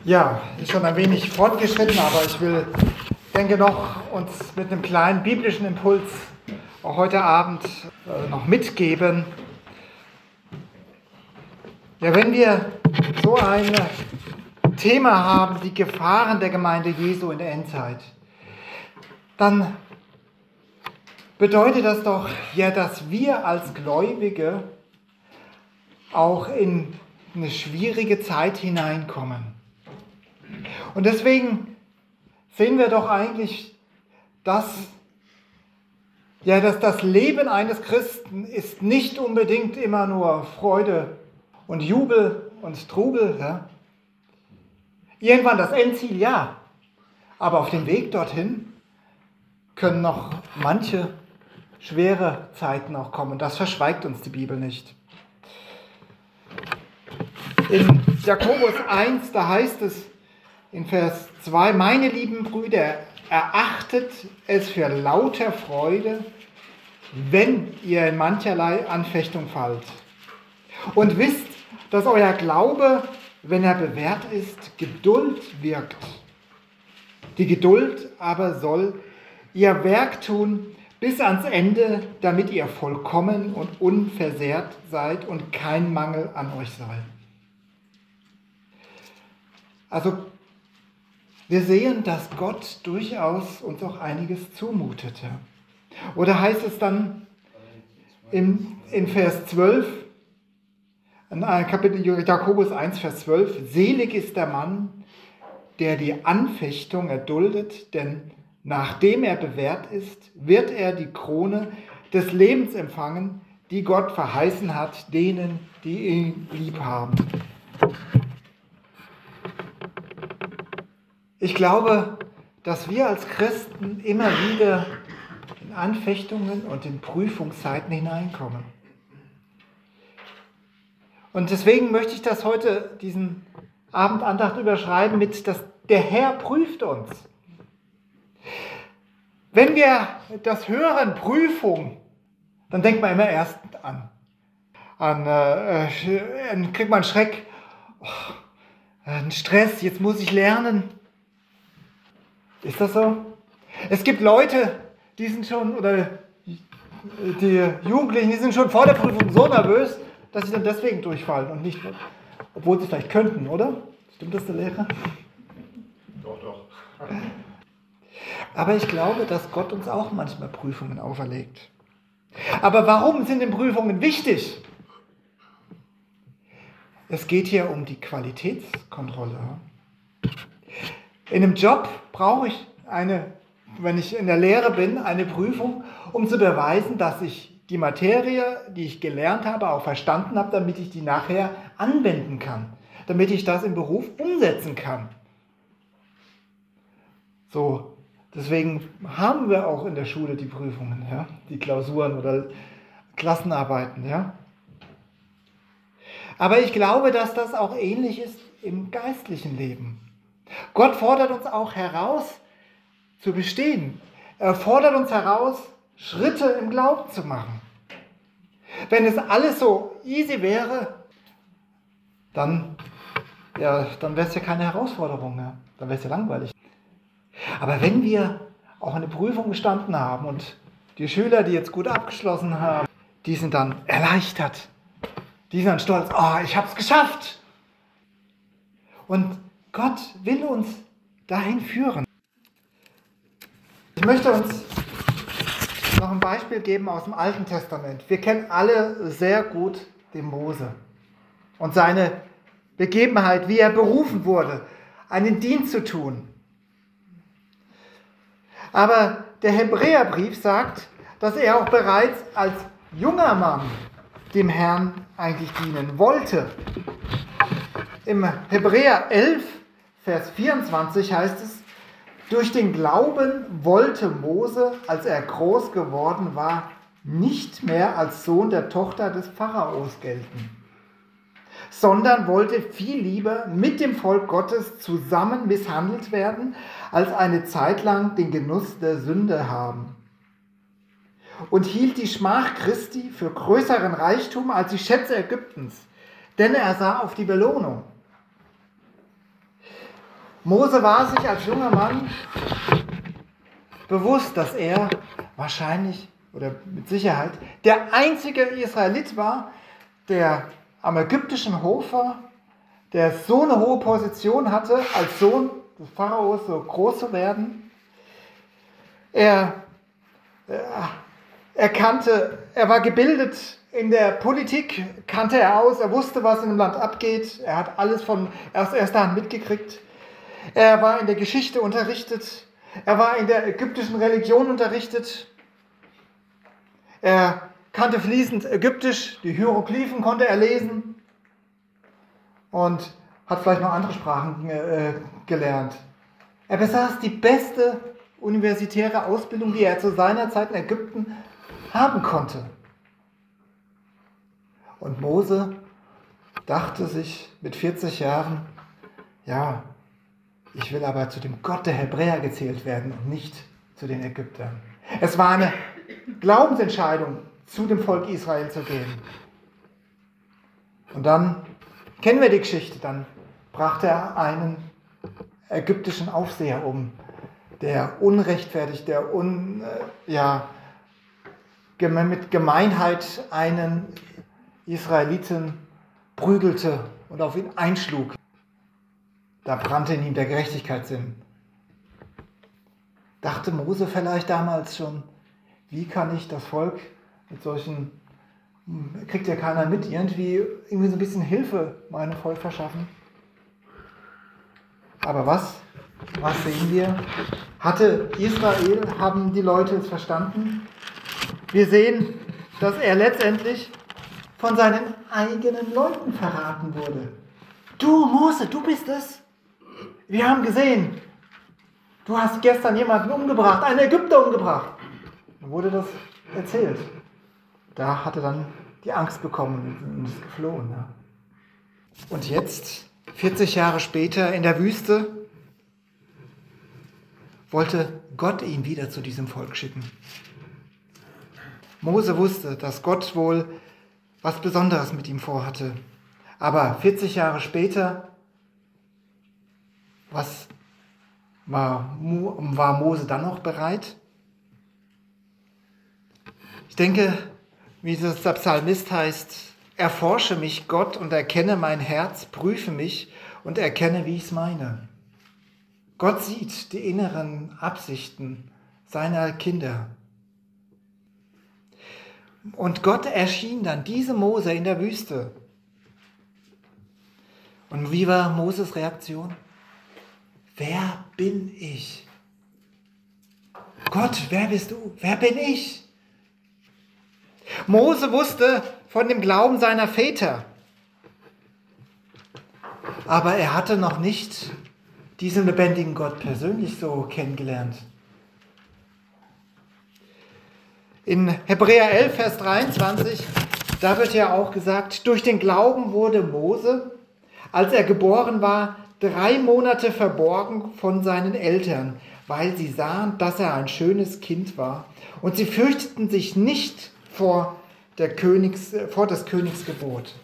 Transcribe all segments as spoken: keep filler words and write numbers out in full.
Ja, ist schon ein wenig fortgeschritten, aber ich will, denke noch, uns mit einem kleinen biblischen Impuls auch heute Abend äh, noch mitgeben. Ja, wenn wir so ein Thema haben, die Gefahren der Gemeinde Jesu in der Endzeit, dann bedeutet das doch ja, dass wir als Gläubige auch in eine schwierige Zeit hineinkommen. Und deswegen sehen wir doch eigentlich, dass, ja, dass das Leben eines Christen ist nicht unbedingt immer nur Freude und Jubel und Trubel. Ja. Irgendwann das Endziel, ja. Aber auf dem Weg dorthin können noch manche schwere Zeiten auch kommen. Das verschweigt uns die Bibel nicht. In Jakobus eins, da heißt es in Vers zwei, meine lieben Brüder, erachtet es für lauter Freude, wenn ihr in mancherlei Anfechtung fallt. Und wisst, dass euer Glaube, wenn er bewährt ist, Geduld wirkt. Die Geduld aber soll ihr Werk tun bis ans Ende, damit ihr vollkommen und unversehrt seid und kein Mangel an euch sei. Also wir sehen, dass Gott durchaus uns auch einiges zumutete. Oder heißt es dann in, in Vers zwölf, in Kapitel Jakobus eins, Vers zwölf, selig ist der Mann, der die Anfechtung erduldet, denn nachdem er bewährt ist, wird er die Krone des Lebens empfangen, die Gott verheißen hat, denen, die ihn lieb haben. Ich glaube, dass wir als Christen immer wieder in Anfechtungen und in Prüfungszeiten hineinkommen. Und deswegen möchte ich das heute, diesen Abendandacht überschreiben mit, dass der Herr prüft uns. Wenn wir das hören, Prüfung, dann denkt man immer erst an, an äh, äh, kriegt man einen Schreck, oh, einen Stress, jetzt muss ich lernen. Ist das so? Es gibt Leute, die sind schon, oder die Jugendlichen, die sind schon vor der Prüfung so nervös, dass sie dann deswegen durchfallen und nicht, obwohl sie vielleicht könnten, oder? Stimmt das, der Lehrer? Doch, doch. Aber ich glaube, dass Gott uns auch manchmal Prüfungen auferlegt. Aber warum sind denn Prüfungen wichtig? Es geht hier um die Qualitätskontrolle. In einem Job brauche ich eine, wenn ich in der Lehre bin, eine Prüfung, um zu beweisen, dass ich die Materie, die ich gelernt habe, auch verstanden habe, damit ich die nachher anwenden kann, damit ich das im Beruf umsetzen kann. So, deswegen haben wir auch in der Schule die Prüfungen, ja, die Klausuren oder Klassenarbeiten, ja. Aber ich glaube, dass das auch ähnlich ist im geistlichen Leben. Gott fordert uns auch heraus, zu bestehen. Er fordert uns heraus, Schritte im Glauben zu machen. Wenn es alles so easy wäre, dann, ja, dann wäre es ja keine Herausforderung mehr. Dann wäre es ja langweilig. Aber wenn wir auch eine Prüfung bestanden haben und die Schüler, die jetzt gut abgeschlossen haben, die sind dann erleichtert. Die sind dann stolz, oh, ich habe es geschafft. Und Gott will uns dahin führen. Ich möchte uns noch ein Beispiel geben aus dem Alten Testament. Wir kennen alle sehr gut den Mose und seine Begebenheit, wie er berufen wurde, einen Dienst zu tun. Aber der Hebräerbrief sagt, dass er auch bereits als junger Mann dem Herrn eigentlich dienen wollte. Im Hebräer elf, Vers vierundzwanzig heißt es, durch den Glauben wollte Mose, als er groß geworden war, nicht mehr als Sohn der Tochter des Pharaos gelten, sondern wollte viel lieber mit dem Volk Gottes zusammen misshandelt werden, als eine Zeit lang den Genuss der Sünde haben. Und hielt die Schmach Christi für größeren Reichtum als die Schätze Ägyptens, denn er sah auf die Belohnung. Mose war sich als junger Mann bewusst, dass er wahrscheinlich oder mit Sicherheit der einzige Israelit war, der am ägyptischen Hof war, der so eine hohe Position hatte, als Sohn des Pharaos so groß zu werden. Er, er, er kannte, er war gebildet in der Politik, kannte er aus, er wusste, was in dem Land abgeht, er hat alles von aus erster Hand mitgekriegt. Er war in der Geschichte unterrichtet, er war in der ägyptischen Religion unterrichtet, er kannte fließend Ägyptisch, die Hieroglyphen konnte er lesen und hat vielleicht noch andere Sprachen äh, gelernt. Er besaß die beste universitäre Ausbildung, die er zu seiner Zeit in Ägypten haben konnte. Und Mose dachte sich mit vierzig Jahren, ja, ich will aber zu dem Gott der Hebräer gezählt werden und nicht zu den Ägyptern. Es war eine Glaubensentscheidung, zu dem Volk Israel zu gehen. Und dann kennen wir die Geschichte, dann brachte er einen ägyptischen Aufseher um, der unrechtfertigt, der un, ja, mit Gemeinheit einen Israeliten prügelte und auf ihn einschlug. Da brannte in ihm der Gerechtigkeitssinn. Dachte Mose vielleicht damals schon, wie kann ich das Volk mit solchen, kriegt ja keiner mit, irgendwie, irgendwie so ein bisschen Hilfe meinem Volk verschaffen? Aber was, was sehen wir? Hatte Israel, haben die Leute es verstanden? Wir sehen, dass er letztendlich von seinen eigenen Leuten verraten wurde. Du, Mose, du bist es. Wir haben gesehen, du hast gestern jemanden umgebracht, einen Ägypter umgebracht. Dann wurde das erzählt. Da hat er dann die Angst bekommen und ist geflohen. Ja. Und jetzt, vierzig Jahre später in der Wüste, wollte Gott ihn wieder zu diesem Volk schicken. Mose wusste, dass Gott wohl was Besonderes mit ihm vorhatte. Aber vierzig Jahre später, was war, war Mose dann noch bereit? Ich denke, wie es der Psalmist heißt, erforsche mich, Gott, und erkenne mein Herz, prüfe mich und erkenne, wie ich es meine. Gott sieht die inneren Absichten seiner Kinder. Und Gott erschien dann diesem Mose in der Wüste. Und wie war Moses Reaktion? Wer bin ich? Gott, wer bist du? Wer bin ich? Mose wusste von dem Glauben seiner Väter. Aber er hatte noch nicht diesen lebendigen Gott persönlich so kennengelernt. In Hebräer elf, Vers dreiundzwanzig, da wird ja auch gesagt, durch den Glauben wurde Mose, als er geboren war, drei Monate verborgen von seinen Eltern, weil sie sahen, dass er ein schönes Kind war. Und sie fürchteten sich nicht vor, der Königs, vor des Königs Gebot.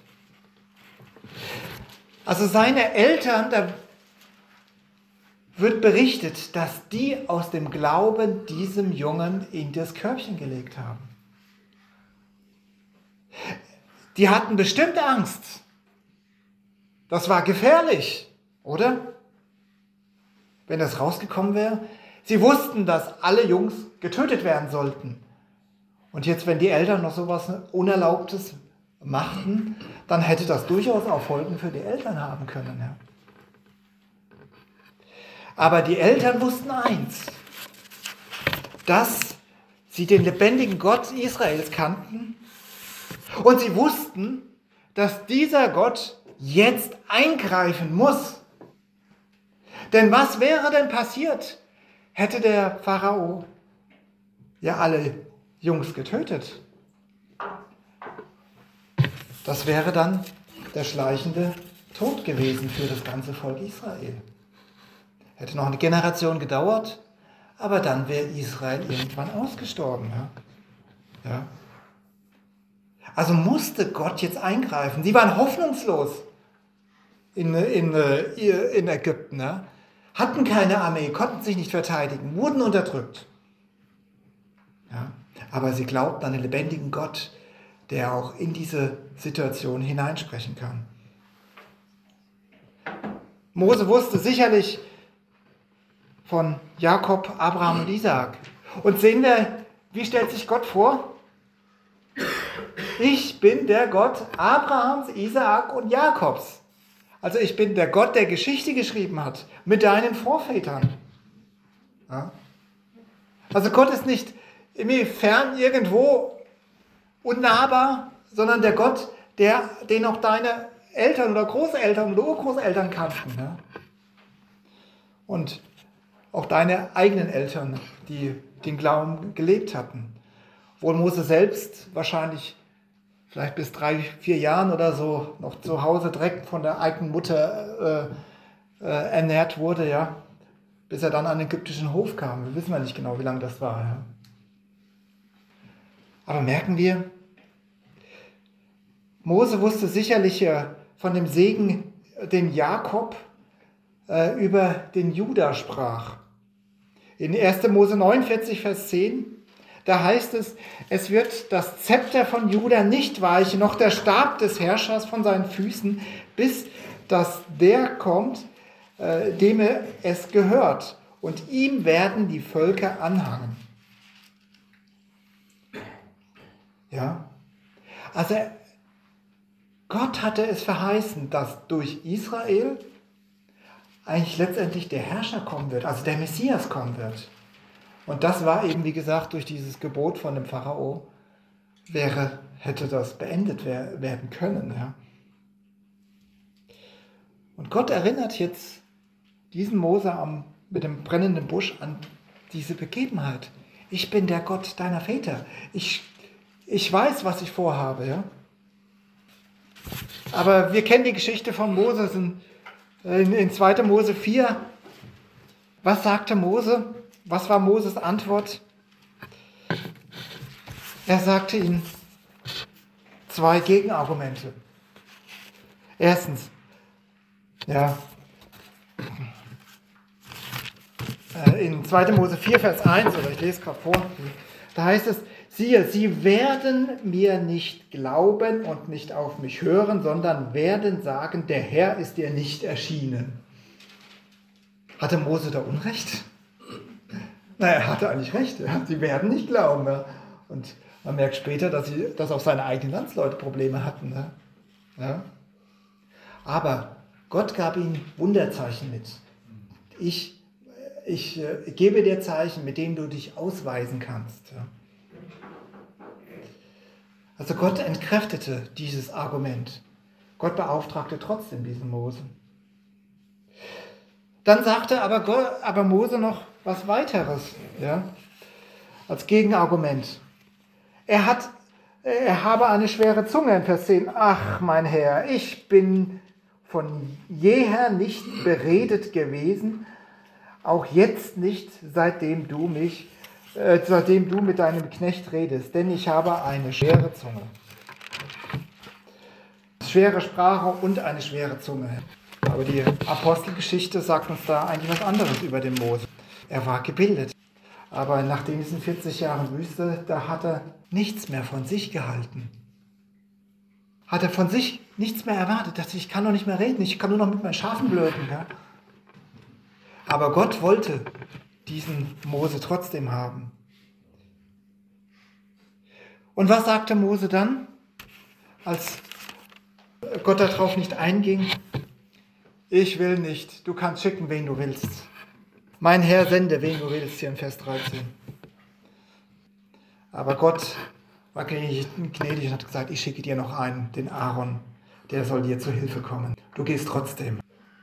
Also seine Eltern, da wird berichtet, dass die aus dem Glauben diesem Jungen in das Körbchen gelegt haben. Die hatten bestimmt Angst. Das war gefährlich, oder? Wenn das rausgekommen wäre. Sie wussten, dass alle Jungs getötet werden sollten. Und jetzt, wenn die Eltern noch sowas Unerlaubtes machten, dann hätte das durchaus auch Folgen für die Eltern haben können. Ja. Aber die Eltern wussten eins, dass sie den lebendigen Gott Israels kannten und sie wussten, dass dieser Gott jetzt eingreifen muss. Denn was wäre denn passiert, hätte der Pharao ja alle Jungs getötet? Das wäre dann der schleichende Tod gewesen für das ganze Volk Israel. Hätte noch eine Generation gedauert, aber dann wäre Israel irgendwann ausgestorben. Ja? Ja. Also musste Gott jetzt eingreifen. Sie waren hoffnungslos in, in, in Ägypten. Ja? hatten keine Armee, konnten sich nicht verteidigen, wurden unterdrückt. Ja, aber sie glaubten an den lebendigen Gott, der auch in diese Situation hineinsprechen kann. Mose wusste sicherlich von Jakob, Abraham und Isaak. Und sehen wir, wie stellt sich Gott vor? Ich bin der Gott Abrahams, Isaak und Jakobs. Also ich bin der Gott, der Geschichte geschrieben hat mit deinen Vorvätern. Ja? Also Gott ist nicht irgendwie fern irgendwo unnahbar, sondern der Gott, der, den auch deine Eltern oder Großeltern oder Urgroßeltern kannten. Ja? Und auch deine eigenen Eltern, die den Glauben gelebt hatten. Wohl Mose selbst wahrscheinlich vielleicht bis drei, vier Jahren oder so noch zu Hause direkt von der eigenen Mutter äh, äh, ernährt wurde, ja, bis er dann an den ägyptischen Hof kam. Wir wissen ja nicht genau, wie lange das war. Ja. Aber merken wir, Mose wusste sicherlich äh, von dem Segen, den Jakob äh, über den Juda sprach. In erster Mose neunundvierzig, Vers zehn, da heißt es, es wird das Zepter von Juda nicht weichen, noch der Stab des Herrschers von seinen Füßen, bis dass der kommt, äh, dem es gehört. Und ihm werden die Völker anhangen. Ja, also Gott hatte es verheißen, dass durch Israel eigentlich letztendlich der Herrscher kommen wird, also der Messias kommen wird. Und das war eben, wie gesagt, durch dieses Gebot von dem Pharao, wäre, hätte das beendet wer- werden können. Ja. Und Gott erinnert jetzt diesen Mose am, mit dem brennenden Busch an diese Begebenheit. Ich bin der Gott deiner Väter. Ich, ich weiß, was ich vorhabe. Ja. Aber wir kennen die Geschichte von Moses in, in, in zweiter Mose vier. Was sagte Mose? Was war Moses Antwort? Er sagte ihnen zwei Gegenargumente. Erstens, ja, in zweiter Mose vier, Vers eins, oder ich lese gerade vor, da heißt es, siehe, sie werden mir nicht glauben und nicht auf mich hören, sondern werden sagen, der Herr ist dir nicht erschienen. Hatte Mose da Unrecht? Na, er hatte eigentlich recht. Ja. Sie werden nicht glauben. Ja. Und man merkt später, dass, sie, dass auch seine eigenen Landsleute Probleme hatten. Ja. Ja. Aber Gott gab ihnen Wunderzeichen mit. Ich, ich äh, gebe dir Zeichen, mit denen du dich ausweisen kannst. Ja. Also Gott entkräftete dieses Argument. Gott beauftragte trotzdem diesen Mose. Dann sagte aber, Gott, aber Mose noch was weiteres, ja, als Gegenargument. Er hat, er habe eine schwere Zunge in Vers zehn. Ach, mein Herr, ich bin von jeher nicht beredet gewesen, auch jetzt nicht, seitdem du mich, äh, seitdem du mit deinem Knecht redest, denn ich habe eine schwere Zunge. Schwere Sprache und eine schwere Zunge. Aber die Apostelgeschichte sagt uns da eigentlich was anderes über den Mose. Er war gebildet, aber nach diesen vierzig Jahren Wüste, da hat er nichts mehr von sich gehalten. Hat er von sich nichts mehr erwartet. Er dachte, ich kann doch nicht mehr reden, ich kann nur noch mit meinen Schafen blöken. Ja? Aber Gott wollte diesen Mose trotzdem haben. Und was sagte Mose dann, als Gott darauf nicht einging? Ich will nicht, du kannst schicken, wen du willst. Mein Herr, sende, wen du willst, hier in Vers dreizehn. Aber Gott war gnädig und hat gesagt, ich schicke dir noch einen, den Aaron, der soll dir zu Hilfe kommen. Du gehst trotzdem.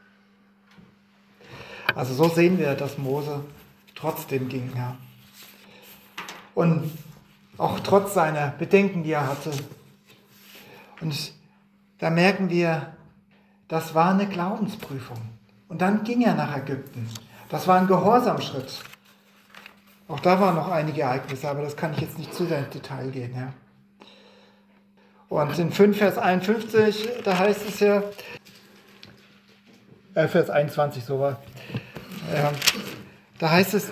Also so sehen wir, dass Mose trotzdem ging. Ja. Und auch trotz seiner Bedenken, die er hatte. Und da merken wir, das war eine Glaubensprüfung. Und dann ging er nach Ägypten. Das war ein Gehorsamschritt. Auch da waren noch einige Ereignisse, aber das kann ich jetzt nicht zu sehr ins Detail gehen. Ja. Und in fünf Vers einundfünfzig, da heißt es ja, äh, Vers einundzwanzig so war, Ja, da heißt es,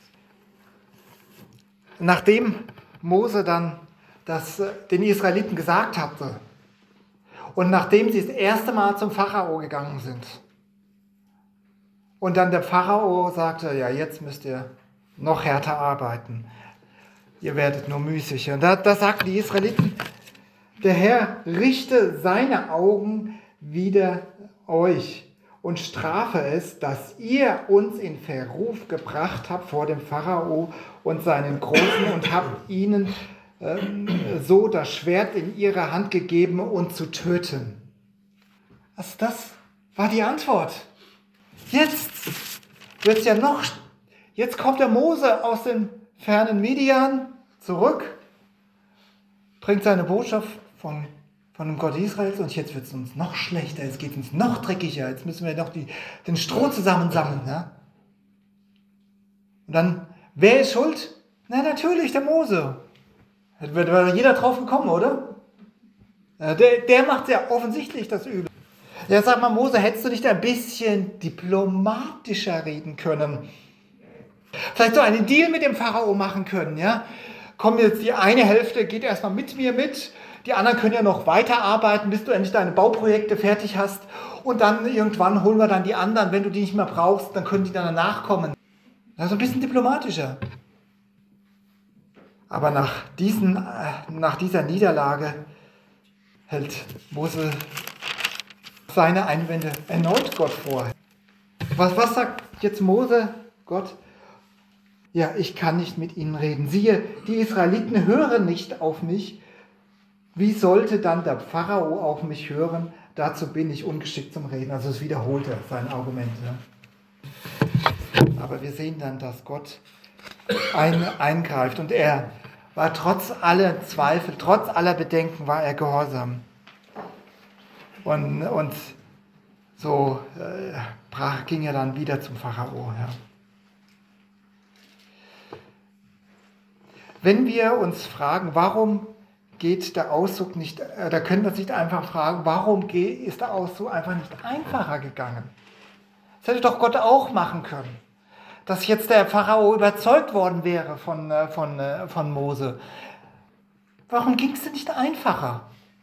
nachdem Mose dann das den Israeliten gesagt hatte und nachdem sie das erste Mal zum Pharao gegangen sind und dann der Pharao sagte, ja, jetzt müsst ihr noch härter arbeiten, ihr werdet nur müßig. Und da, da sagten die Israeliten, der Herr richte seine Augen wider euch und strafe es, dass ihr uns in Verruf gebracht habt vor dem Pharao und seinen Großen und habt ihnen ähm, so das Schwert in ihre Hand gegeben, uns zu töten. Also das war die Antwort. Jetzt wird's ja noch, jetzt kommt der Mose aus den fernen Midian zurück, bringt seine Botschaft von von dem Gott Israels und jetzt wird es uns noch schlechter, jetzt geht es uns noch dreckiger, jetzt müssen wir noch die, den Stroh zusammensammeln. Ja? Und dann, wer ist schuld? Na natürlich, der Mose. Da wäre jeder drauf gekommen, oder? Der, der macht ja offensichtlich das Übel. Ja, sag mal, Mose, hättest du nicht ein bisschen diplomatischer reden können? Vielleicht so einen Deal mit dem Pharao machen können, ja? Komm, jetzt die eine Hälfte geht erstmal mit mir mit, die anderen können ja noch weiterarbeiten, bis du endlich deine Bauprojekte fertig hast und dann irgendwann holen wir dann die anderen, wenn du die nicht mehr brauchst, dann können die dann danach kommen. Also ein bisschen diplomatischer. Aber nach, diesen, nach dieser Niederlage hält Mose seine Einwände erneut Gott vor. Was, was sagt jetzt Mose? Gott, ja, ich kann nicht mit ihnen reden. Siehe, die Israeliten hören nicht auf mich. Wie sollte dann der Pharao auf mich hören? Dazu bin ich ungeschickt zum Reden. Also es wiederholt er sein Argument. Ja. Aber wir sehen dann, dass Gott ein, eingreift. Und er war trotz aller Zweifel, trotz aller Bedenken, war er gehorsam. Und, und so äh, brach, ging er dann wieder zum Pharao. Ja. Wenn wir uns fragen, warum geht der Auszug nicht, äh, da können wir uns nicht einfach fragen, warum geht, ist der Auszug einfach nicht einfacher gegangen? Das hätte doch Gott auch machen können. Dass jetzt der Pharao überzeugt worden wäre von, äh, von, äh, von Mose. Warum ging es denn nicht einfacher?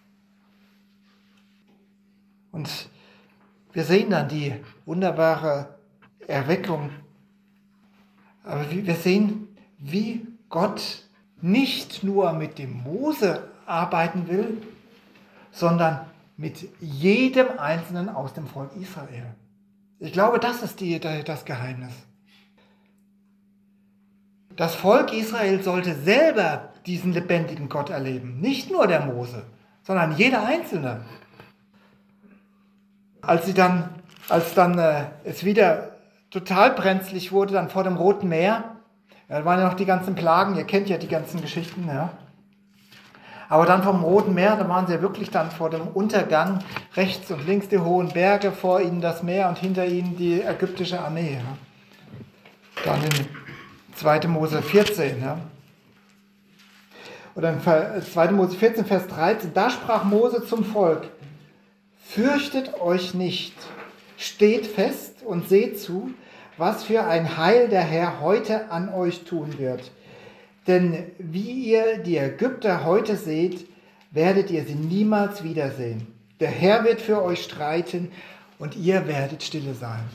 Und wir sehen dann die wunderbare Erweckung. Aber wir sehen, wie Gott nicht nur mit dem Mose arbeiten will, sondern mit jedem Einzelnen aus dem Volk Israel. Ich glaube, das ist die, das Geheimnis. Das Volk Israel sollte selber diesen lebendigen Gott erleben. Nicht nur der Mose, sondern jeder Einzelne. Als, sie dann, als dann äh, es wieder total brenzlig wurde, dann vor dem Roten Meer, da waren ja noch die ganzen Plagen, ihr kennt ja die ganzen Geschichten, ja. Aber dann vom Roten Meer, da waren sie ja wirklich dann vor dem Untergang, rechts und links die hohen Berge, vor ihnen das Meer und hinter ihnen die ägyptische Armee. Ja. Dann in zweiter Mose vierzehn. Ja. Oder in zweiter Mose vierzehn, Vers dreizehn, da sprach Mose zum Volk, fürchtet euch nicht, steht fest und seht zu, was für ein Heil der Herr heute an euch tun wird. Denn wie ihr die Ägypter heute seht, werdet ihr sie niemals wiedersehen. Der Herr wird für euch streiten und ihr werdet stille sein.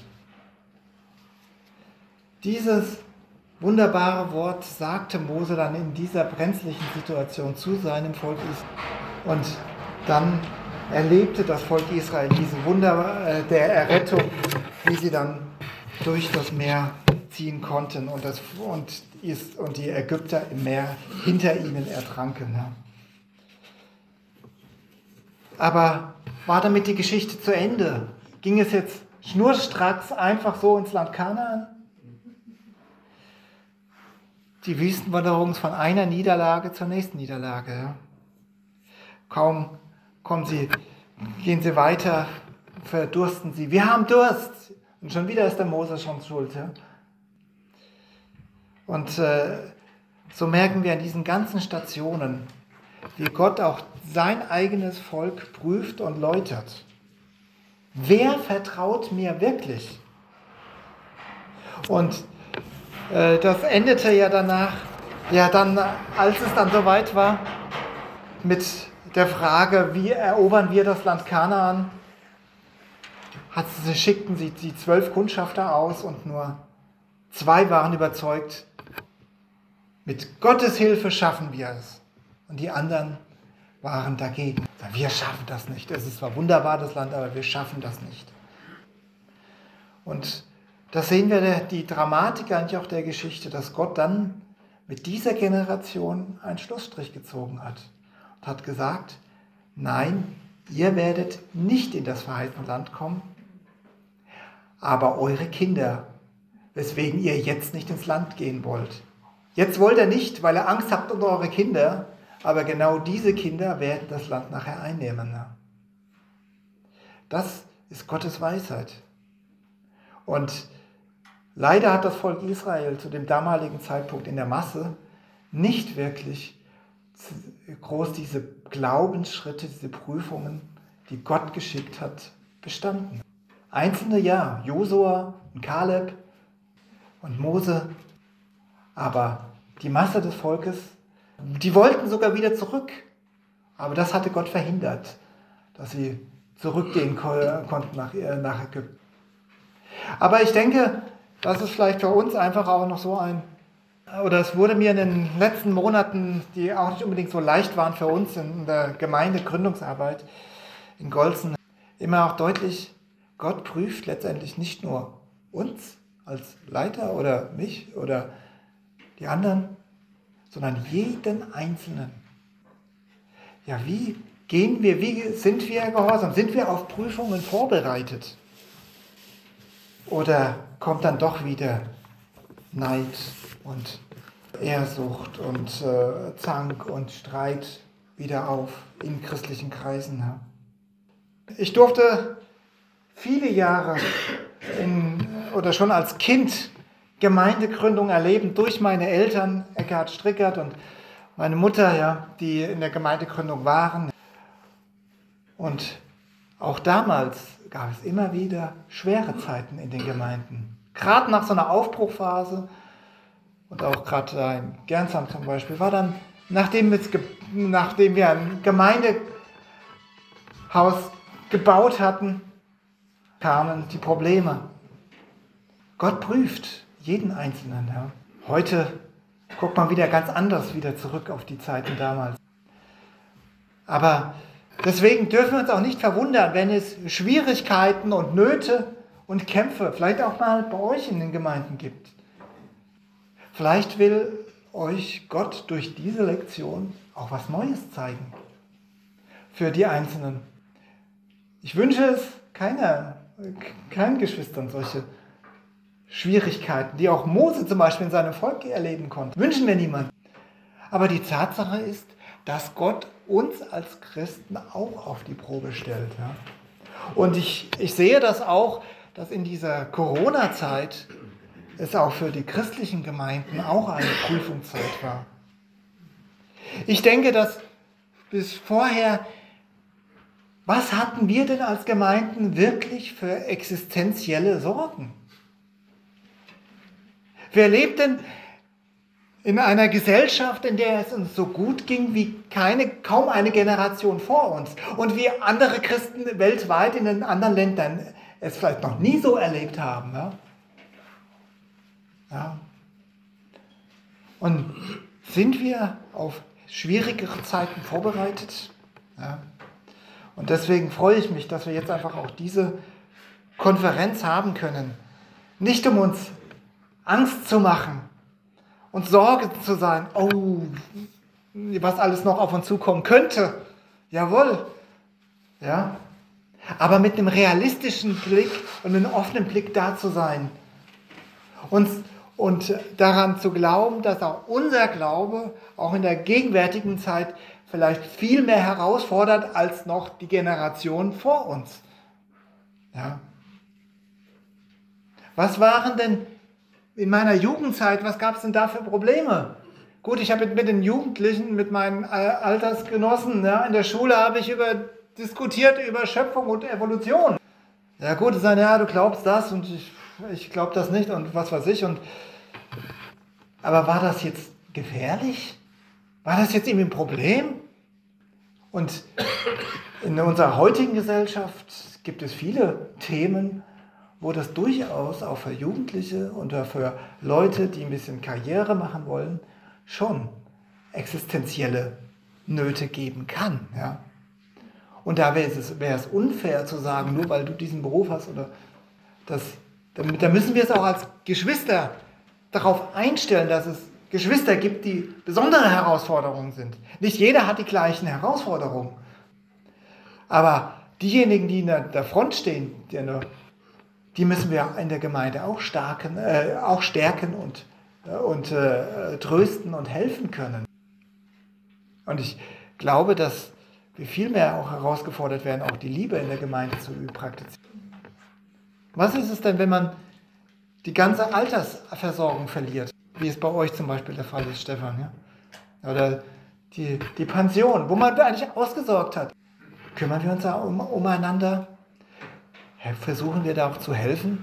Dieses wunderbare Wort sagte Mose dann in dieser brenzlichen Situation zu seinem Volk Israel. Und dann erlebte das Volk Israel diese Wunder der Errettung, wie sie dann durch das Meer ziehen konnten und, das, und, ist, und die Ägypter im Meer hinter ihnen ertranken. Ja. Aber war damit die Geschichte zu Ende? Ging es jetzt schnurstracks einfach so ins Land Kanaan? Die Wüstenwanderung von einer Niederlage zur nächsten Niederlage. Ja. Kaum kommen sie, gehen sie weiter, verdursten sie. Wir haben Durst. Und schon wieder ist der Mose schon schuld. Ja? Und äh, so merken wir an diesen ganzen Stationen, wie Gott auch sein eigenes Volk prüft und läutert. Wer vertraut mir wirklich? Und äh, das endete ja danach, ja dann, als es dann soweit war, mit der Frage, wie erobern wir das Land Kanaan, hat sie, schickten sie die zwölf Kundschafter aus und nur zwei waren überzeugt, mit Gottes Hilfe schaffen wir es. Und die anderen waren dagegen. Wir schaffen das nicht. Es ist zwar wunderbar, das Land, aber wir schaffen das nicht. Und da sehen wir die Dramatik eigentlich auch der Geschichte, dass Gott dann mit dieser Generation einen Schlussstrich gezogen hat und hat gesagt, nein, ihr werdet nicht in das verheißene Land kommen, aber eure Kinder, weswegen ihr jetzt nicht ins Land gehen wollt. Jetzt wollt ihr nicht, weil ihr Angst habt um eure Kinder, aber genau diese Kinder werden das Land nachher einnehmen. Das ist Gottes Weisheit. Und leider hat das Volk Israel zu dem damaligen Zeitpunkt in der Masse nicht wirklich groß diese Glaubensschritte, diese Prüfungen, die Gott geschickt hat, bestanden. Einzelne ja, Josua und Kaleb und Mose, aber die Masse des Volkes, die wollten sogar wieder zurück. Aber das hatte Gott verhindert, dass sie zurückgehen konnten nach, nach Ägypten. Aber ich denke, das ist vielleicht für uns einfach auch noch so ein, oder es wurde mir in den letzten Monaten, die auch nicht unbedingt so leicht waren für uns in der Gemeindegründungsarbeit in Golzen, immer auch deutlich, Gott prüft letztendlich nicht nur uns als Leiter oder mich oder die anderen, sondern jeden Einzelnen. Ja, wie gehen wir, wie sind wir gehorsam? Sind wir auf Prüfungen vorbereitet? Oder kommt dann doch wieder Neid und Ehrsucht und äh, Zank und Streit wieder auf in christlichen Kreisen? Ja? Ich durfte viele Jahre in, oder schon als Kind Gemeindegründung erleben durch meine Eltern, Eckhard Strickert und meine Mutter, ja, die in der Gemeindegründung waren. Und auch damals gab es immer wieder schwere Zeiten in den Gemeinden. Gerade nach so einer Aufbruchphase und auch gerade in Gernsheim zum Beispiel, war dann, nachdem, wir, nachdem wir ein Gemeindehaus gebaut hatten, kamen die Probleme. Gott prüft jeden Einzelnen. Ja. Heute guckt man wieder ganz anders wieder zurück auf die Zeiten damals. Aber deswegen dürfen wir uns auch nicht verwundern, wenn es Schwierigkeiten und Nöte und Kämpfe, vielleicht auch mal bei euch in den Gemeinden gibt. Vielleicht will euch Gott durch diese Lektion auch was Neues zeigen für die Einzelnen. Ich wünsche es keiner, keinen Geschwistern solche Schwierigkeiten, die auch Mose zum Beispiel in seinem Volk erleben konnte. Wünschen wir niemanden. Aber die Tatsache ist, dass Gott uns als Christen auch auf die Probe stellt. Ja? Und ich, ich sehe das auch, dass in dieser Corona-Zeit es auch für die christlichen Gemeinden auch eine Prüfungszeit war. Ich denke, dass bis vorher, was hatten wir denn als Gemeinden wirklich für existenzielle Sorgen? Wir lebten in einer Gesellschaft, in der es uns so gut ging wie keine, kaum eine Generation vor uns. Und wie andere Christen weltweit in den anderen Ländern es vielleicht noch nie so erlebt haben. Ja? Ja. Und sind wir auf schwierigere Zeiten vorbereitet? Ja. Und deswegen freue ich mich, dass wir jetzt einfach auch diese Konferenz haben können. Nicht um uns Angst zu machen und Sorge zu sein, oh, was alles noch auf uns zukommen könnte. Jawohl. Ja. Aber mit einem realistischen Blick und einem offenen Blick da zu sein. Und, und daran zu glauben, dass auch unser Glaube, auch in der gegenwärtigen Zeit, vielleicht viel mehr herausfordert als noch die Generation vor uns. Ja. Was waren denn in meiner Jugendzeit, was gab es denn da für Probleme? Gut, ich habe mit den Jugendlichen, mit meinen Altersgenossen, ja, in der Schule habe ich über, diskutiert über Schöpfung und Evolution. Ja gut, die sagen, ja, du glaubst das und ich, ich glaube das nicht und was weiß ich. Und, aber war das jetzt gefährlich? War das jetzt irgendwie ein Problem? Und in unserer heutigen Gesellschaft gibt es viele Themen, wo das durchaus auch für Jugendliche und für Leute, die ein bisschen Karriere machen wollen, schon existenzielle Nöte geben kann. Ja? Und da wäre es, wäre es unfair zu sagen, nur weil du diesen Beruf hast, oder das, da müssen wir es auch als Geschwister darauf einstellen, dass es Geschwister gibt, die besondere Herausforderungen sind. Nicht jeder hat die gleichen Herausforderungen. Aber diejenigen, die in der Front stehen, die, der, die müssen wir in der Gemeinde auch, starken, äh, auch stärken und, äh, und äh, trösten und helfen können. Und ich glaube, dass wir viel mehr auch herausgefordert werden, auch die Liebe in der Gemeinde zu praktizieren. Was ist es denn, wenn man die ganze Altersversorgung verliert? Wie es bei euch zum Beispiel der Fall ist, Stefan. Ja? Oder die, die Pension, wo man eigentlich ausgesorgt hat. Kümmern wir uns da um, umeinander? Versuchen wir da auch zu helfen?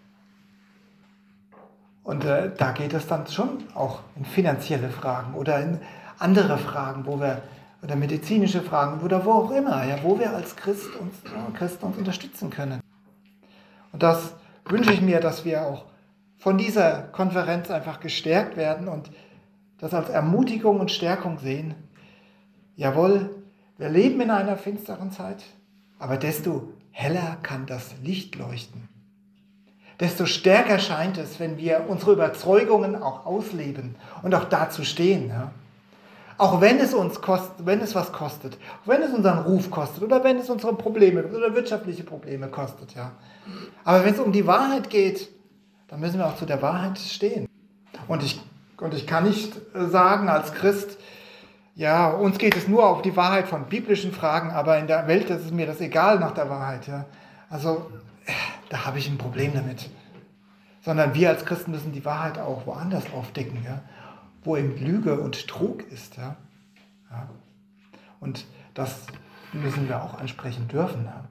Und äh, da geht es dann schon auch in finanzielle Fragen oder in andere Fragen, wo wir, oder medizinische Fragen oder wo auch immer, ja, wo wir als Christ uns, ja, Christen uns unterstützen können. Und das wünsche ich mir, dass wir auch von dieser Konferenz einfach gestärkt werden und das als Ermutigung und Stärkung sehen. Jawohl, wir leben in einer finsteren Zeit, aber desto heller kann das Licht leuchten. Desto stärker scheint es, wenn wir unsere Überzeugungen auch ausleben und auch dazu stehen. Ja? Auch wenn es uns kostet, wenn es was kostet, auch wenn es unseren Ruf kostet oder wenn es unsere Probleme oder wirtschaftliche Probleme kostet. Ja? Aber wenn es um die Wahrheit geht, dann müssen wir auch zu der Wahrheit stehen. Und ich, und ich kann nicht sagen als Christ, ja, uns geht es nur auf die Wahrheit von biblischen Fragen, aber in der Welt ist es mir das egal nach der Wahrheit. Ja. Also, da habe ich ein Problem damit. Sondern wir als Christen müssen die Wahrheit auch woanders aufdecken, ja, wo eben Lüge und Trug ist. Ja. Ja. Und das müssen wir auch ansprechen dürfen. Ja.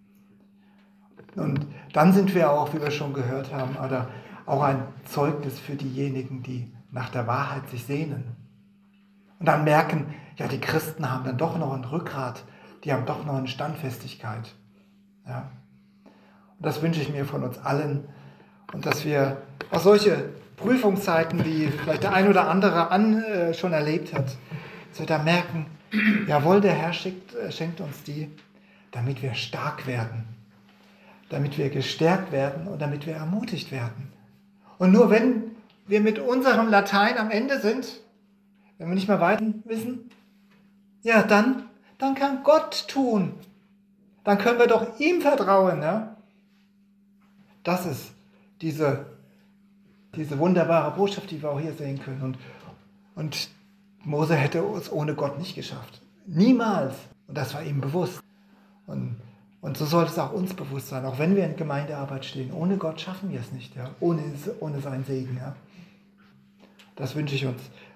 Und dann sind wir auch, wie wir schon gehört haben, oder auch ein Zeugnis für diejenigen, die nach der Wahrheit sich sehnen. Und dann merken, ja, die Christen haben dann doch noch ein Rückgrat, die haben doch noch eine Standfestigkeit. Ja. Und das wünsche ich mir von uns allen. Und dass wir auch solche Prüfungszeiten, die vielleicht der ein oder andere an, äh, schon erlebt hat, dass wir da merken, jawohl, der Herr schickt, äh, schenkt uns die, damit wir stark werden. Damit wir gestärkt werden und damit wir ermutigt werden. Und nur wenn wir mit unserem Latein am Ende sind, wenn wir nicht mehr weiter wissen, ja, dann, dann kann Gott tun. Dann können wir doch ihm vertrauen. Ja? Das ist diese, diese wunderbare Botschaft, die wir auch hier sehen können. Und, und Mose hätte es ohne Gott nicht geschafft. Niemals. Und das war ihm bewusst. Und Und so sollte es auch uns bewusst sein, auch wenn wir in Gemeindearbeit stehen. Ohne Gott schaffen wir es nicht, ja? ohne, ohne seinen Segen. Ja? Das wünsche ich uns